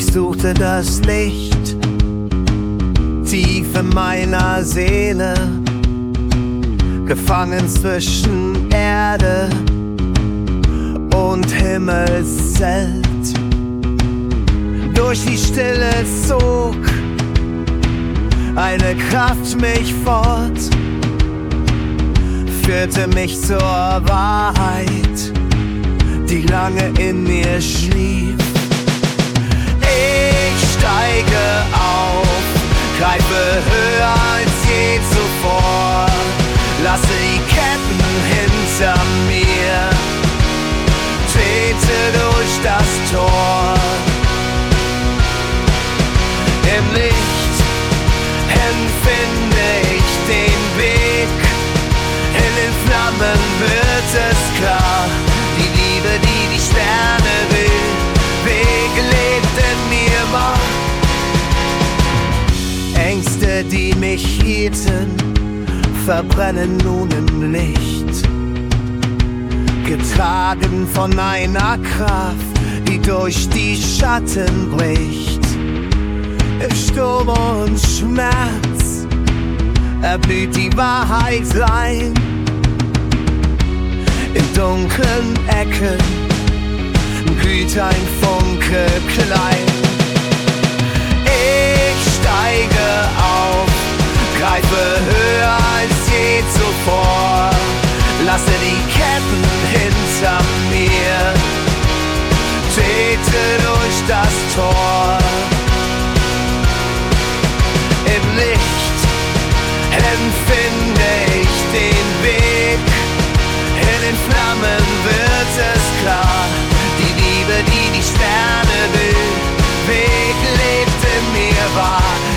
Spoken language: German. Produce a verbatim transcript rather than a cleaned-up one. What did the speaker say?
suchte das Licht tief in meiner Seele, gefangen zwischen Erde und Himmelszelt. Durch die Stille zog eine Kraft mich fort, führte mich zur Wahrheit, die lange in mir schlief. Ich steige auf, greife höher als je zuvor, lasse die Ketten hinter mir, trete durch das Tor. Im Licht empfinde ich den Weg, in den Flammen wird es klar, die Liebe, die die Sterne will, weggelebt in mir war. Ängste, die mich hielten, verbrennen nun im Licht, getragen von einer Kraft, die durch die Schatten bricht. Im Sturm und Schmerz erblüht die Wahrheit rein, in dunklen Ecken glüht ein Funke klein. Ich steige auf, greife höher als je zuvor, lasse die Ketten hinter mir, trete durch das Tor. Im Licht empfinde ich den Weg, in den Flammen wird es klar, die Liebe, die die Sterne will, Weg lebt in mir wahr.